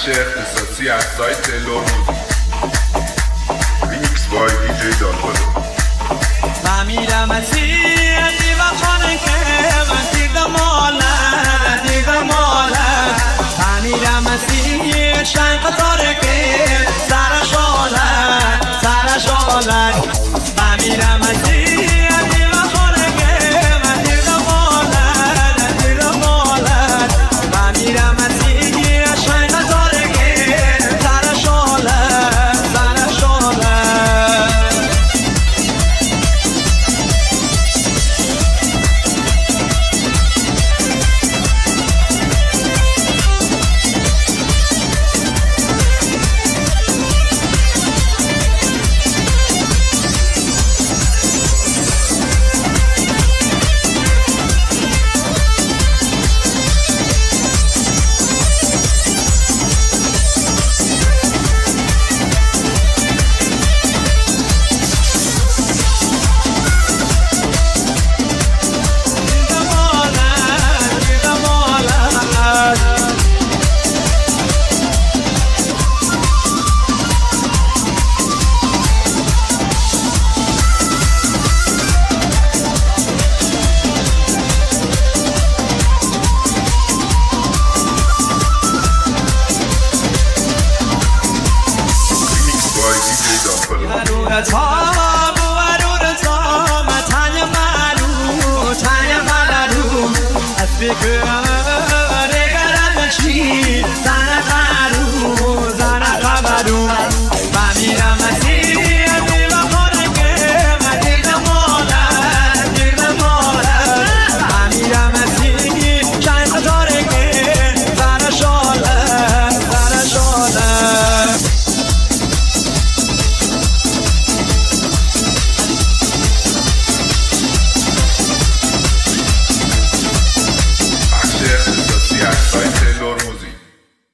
اختصاصی از سایت لور موزیک. ریمیکس بای دیجی دالبادو. میرم مسیر دیو خانه که من دیگه ماله میرم مسیر شن قطاره که سرشو